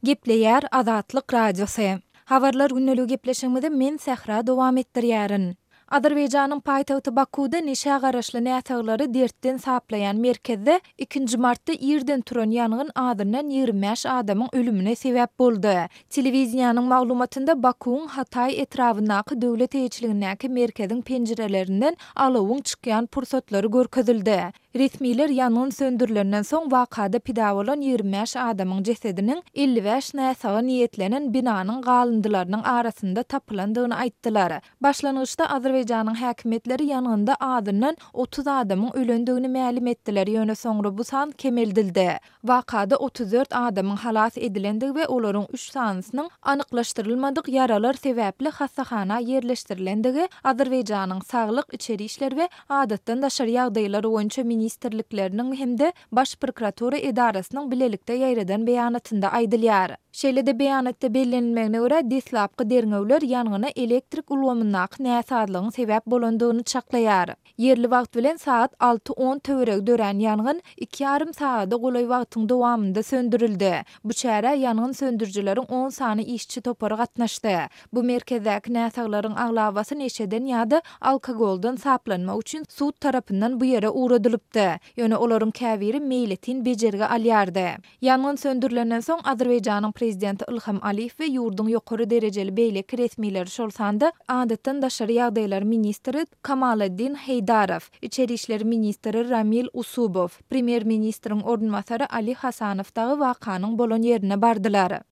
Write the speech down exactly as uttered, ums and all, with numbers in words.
Gepleýär Azatlyk Radiosu. Habarlar günnäli gepleşigimizde men Sähra dowam etdirýärin. Azerbaýjanyň paýtagty Bakuda neşe garaşly näsaglary dertden saplaýan merkezde ikinji martda ýerden turan ýangyn adyndan ýigri beş adamyň ölümine sebäp boldy. Telewiziýanyň maglumatynda Bakuň Hatay etrafyndaky döwlet eýçiligindäki merkeziň penjerelerinden alawyň çykýan pursatlary görkezildi. Resmiler ýangyn söndürilenden soň wakada pida bolan ýigri beş adamyň jesediniň elli beş näsaga niýetlenen binanyň galyndylarynyň arasynda tapylandygyny aýtdylar. Başlanyşda Azerbaýjanyň häkimetleri ýanynda adyndan otuz adamyň ölendigini ma'lum etdiler, ýöne soňra bu san kemeldildi. Wakada otuz dört adamyň halas edilendigi we olaryň üç sanysynyň anyklaşdyrylmadyk ýaralar sebäpli hassahana ýerleşdirilendigi Azerbaýjanyň saglyk, içeri işler we adatdan daşary ýagdaýlary boýunça ministrlikleriniň hemde baş prokuratura edarasynyň bilelikde ýaýradan beýanatynda aýdylýar. Şeýle-de beýanatda bellenilmegine görä deslapky derňewler ýangyna elektrik ulgamyndaky näsadlygyň sebäp bolandygyny çaklaýar. Yerli wagt bilen saat alty on töwereg dören ýangyn iki ýarym saata golay wagtyň dowamynda söndürildi. Bu çäre ýangyn söndürjileriň on sany işçi topary gatnaşdy. Bu merkezdäki näsaglaryň aglabasy neşeden ýa-da alkogoldan saplanmak üçin sud tarapyndan bu ýere uradylypdy. Ýöne olaryň käbiri meýletin bejerge alýardy. Ýangyn söndürilenden soň Azerbaýjanyň prezidenti Ilham Aliýew we ýurdun ýokary derejeli beýleki resmileri şolsanda adatdan daşary ýagdaýlar ministri Kamaleddin Heydarow, içeri işler ministri Ramil Usubow, premier ministriň ornmasary Ali Hasanow dagy wakanyň bolan ýerine bardylar.